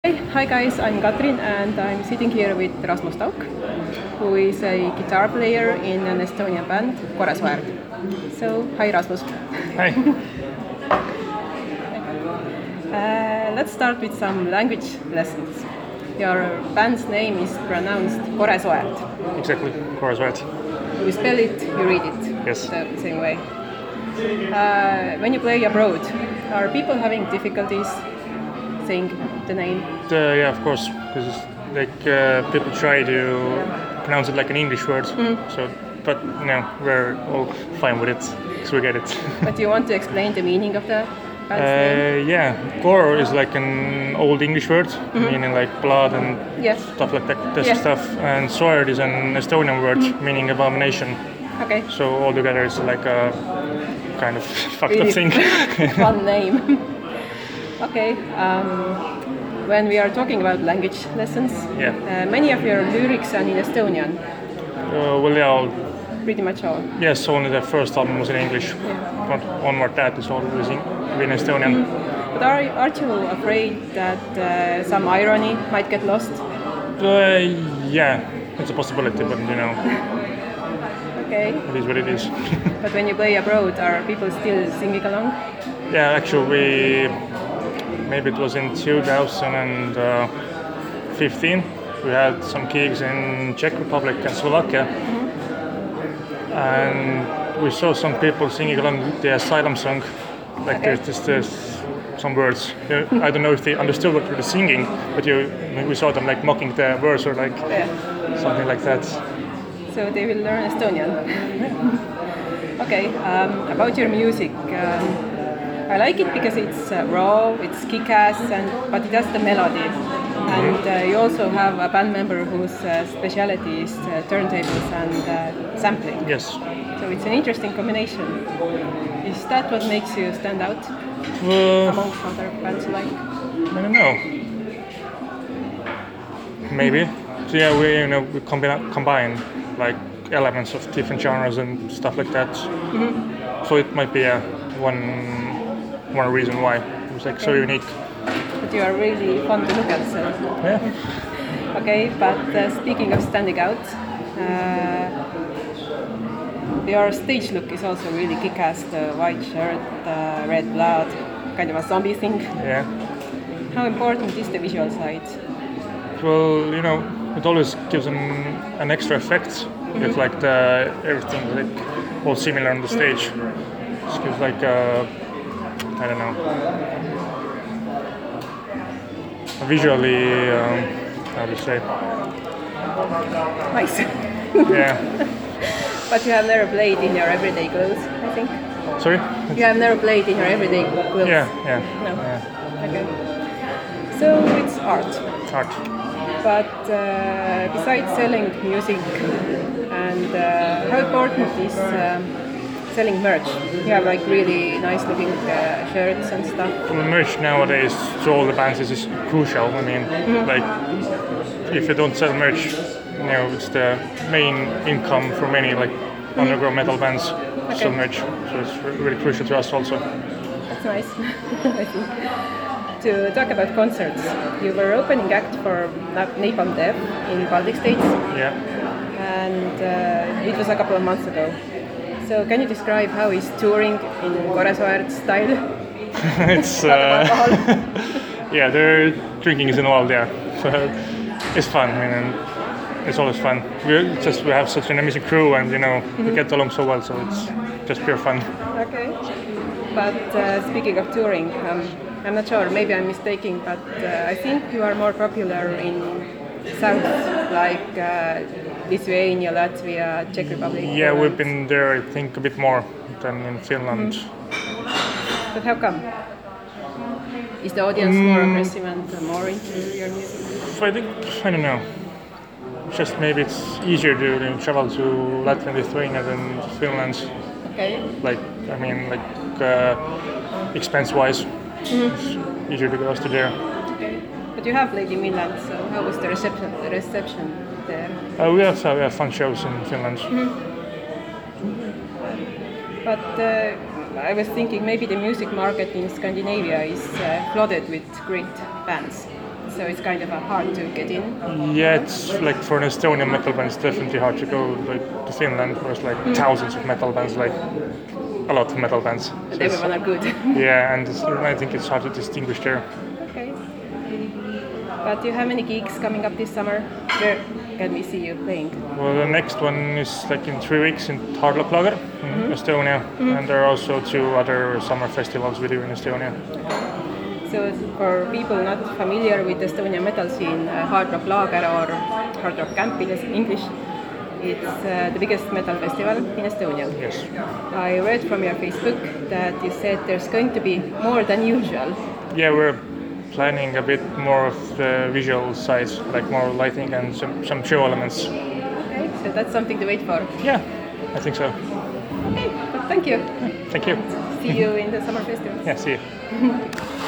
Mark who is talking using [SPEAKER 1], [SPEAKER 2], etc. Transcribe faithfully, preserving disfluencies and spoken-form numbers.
[SPEAKER 1] Hi guys, I'm Katrin and I'm sitting here with Rasmus Tauk, who is a guitar player in an Estonian band, Koresväärt. So, hi Rasmus.
[SPEAKER 2] Hi.
[SPEAKER 1] Uh, let's start with some language lessons. Your band's name is pronounced Koresväärt.
[SPEAKER 2] Exactly, Koresväärt.
[SPEAKER 1] You spell it, you read it.
[SPEAKER 2] Yes.
[SPEAKER 1] The same way. Uh, when you play abroad, are people having difficulties saying the name?
[SPEAKER 2] Uh, yeah, of course, because like uh, people try to pronounce it like an English word.
[SPEAKER 1] Mm.
[SPEAKER 2] So, but no, we're all fine with it, because we get it.
[SPEAKER 1] But do you want to explain the meaning of the band's name?
[SPEAKER 2] Uh, yeah, Kor is like an old English word,
[SPEAKER 1] Mm-hmm.
[SPEAKER 2] meaning like blood and
[SPEAKER 1] Yes.
[SPEAKER 2] stuff like that, that
[SPEAKER 1] Yeah.
[SPEAKER 2] stuff. And Sword is an Estonian word, meaning abomination.
[SPEAKER 1] Okay.
[SPEAKER 2] So altogether it's like a kind of fucked
[SPEAKER 1] Really
[SPEAKER 2] up thing.
[SPEAKER 1] Fun name. Okay. Um, when we are talking about language lessons,
[SPEAKER 2] Yeah.
[SPEAKER 1] uh, many of your lyrics are in Estonian,
[SPEAKER 2] Uh, well, yeah, all-
[SPEAKER 1] pretty much all.
[SPEAKER 2] yes, only the first album was in English.
[SPEAKER 1] Yeah.
[SPEAKER 2] But onward that is always in, in Estonian.
[SPEAKER 1] But are, aren't you afraid that uh, some irony might get lost?
[SPEAKER 2] Uh, yeah, it's a possibility, but you know,
[SPEAKER 1] Okay.
[SPEAKER 2] it is what it is.
[SPEAKER 1] But when you play abroad, are people still singing along?
[SPEAKER 2] Yeah, actually, we maybe it was in two thousand fifteen. We had some gigs in Czech Republic and Slovakia, and we saw some people singing along the Asylum song. Like
[SPEAKER 1] Okay.
[SPEAKER 2] there's just there's some words. Uh, I don't know if they understood what we were singing, but you we saw them like mocking the words or like
[SPEAKER 1] Yeah.
[SPEAKER 2] something like that.
[SPEAKER 1] So they will learn Estonian. Okay, um, about your music, um, I like it because it's uh, raw, it's kick-ass, and but it has the melody. And uh, you also have a band member whose uh, specialty is uh, turntables and uh, sampling.
[SPEAKER 2] Yes.
[SPEAKER 1] So it's an interesting combination. Is that what makes you stand out
[SPEAKER 2] Uh,
[SPEAKER 1] amongst other bands you like?
[SPEAKER 2] I don't know. Maybe. So yeah, we you know we combine combine like elements of different genres and stuff like that. So it might be uh, one one reason why it was like so unique.
[SPEAKER 1] But you are really fun to look at. So.
[SPEAKER 2] Yeah.
[SPEAKER 1] Okay, but uh, speaking of standing out, uh, your stage look is also really kick-ass. The white shirt, uh, red blood, kind of a zombie thing.
[SPEAKER 2] Yeah.
[SPEAKER 1] How important is the visual side?
[SPEAKER 2] Well, you know, it always gives an, an extra effect if like the everything like all similar on the stage. It gives like uh, I don't know. Visually, um, how do you say?
[SPEAKER 1] Nice.
[SPEAKER 2] Yeah.
[SPEAKER 1] But you have never played in your everyday clothes, I think.
[SPEAKER 2] Sorry?
[SPEAKER 1] You have never played in your everyday clothes.
[SPEAKER 2] Yeah, yeah.
[SPEAKER 1] No.
[SPEAKER 2] Yeah.
[SPEAKER 1] Okay. So it's art.
[SPEAKER 2] Art.
[SPEAKER 1] But uh, besides selling music, and uh, how important is um, selling merch? You have like really nice looking uh, shirts and stuff.
[SPEAKER 2] Well, merch nowadays to all the bands is, is crucial. I mean, like, if you don't sell merch, you know, it's the main income for many like underground metal bands. Sell
[SPEAKER 1] Okay.
[SPEAKER 2] merch, so it's re- really crucial to us also.
[SPEAKER 1] That's nice. I think. To talk about concerts, you were opening act for Na- Napalm Death in Baltic States,
[SPEAKER 2] Yeah.
[SPEAKER 1] and uh, it was a couple of months ago. So can you describe how is touring in Koresväärt style?
[SPEAKER 2] It's
[SPEAKER 1] Not about
[SPEAKER 2] uh,
[SPEAKER 1] alcohol.
[SPEAKER 2] yeah, the drinking is involved there, so it's fun. I mean, and it's always fun. We just we have such an amazing crew, and you know we get along so well, so it's just pure fun.
[SPEAKER 1] Okay. But uh, speaking of touring, um, I'm not sure, maybe I'm mistaken, but uh, I think you are more popular in South, like uh, Lithuania, Latvia, Czech Republic.
[SPEAKER 2] Yeah, we've
[SPEAKER 1] Poland.
[SPEAKER 2] been there, I think, a bit more than in Finland.
[SPEAKER 1] But how come? Is the audience more aggressive and uh, more into your music?
[SPEAKER 2] I think I don't know. Just maybe it's easier to you know, travel to Latvia and Lithuania than Finland.
[SPEAKER 1] Okay.
[SPEAKER 2] Like I mean, like uh, expense-wise, it's easier to go to there.
[SPEAKER 1] Okay. But you have played in Finland, so how was the reception? The reception there?
[SPEAKER 2] Uh, we also have fun shows in Finland.
[SPEAKER 1] But uh, I was thinking maybe the music market in Scandinavia is uh, flooded with great bands. so it's kind of uh, hard to get in.
[SPEAKER 2] Yeah, it's like for an Estonian metal band, it's definitely hard to go like to Finland, where there's like mm. thousands of metal bands, like a lot of metal bands. So
[SPEAKER 1] and everyone are good.
[SPEAKER 2] Yeah, and it's, I think it's hard to distinguish there.
[SPEAKER 1] Okay. But do you have many gigs coming up this summer? Where can we see you playing?
[SPEAKER 2] Well, the next one is like in three weeks in Tarlaklager in mm-hmm. Estonia, mm-hmm. and there are also two other summer festivals we do in Estonia.
[SPEAKER 1] So for people not familiar with Estonian metal scene, uh, Hard Rock Lager or Hard Rock Camp in English, it's uh, the biggest metal festival in Estonia.
[SPEAKER 2] Yes.
[SPEAKER 1] I read from your Facebook that you said there's going to be more than usual.
[SPEAKER 2] Yeah, we're planning a bit more of the visual side, like more lighting and some, some show elements.
[SPEAKER 1] Okay, so that's something to wait for.
[SPEAKER 2] Yeah, I think so.
[SPEAKER 1] Okay, but thank you.
[SPEAKER 2] Thank you.
[SPEAKER 1] See you in the summer festival.
[SPEAKER 2] Yeah, see you.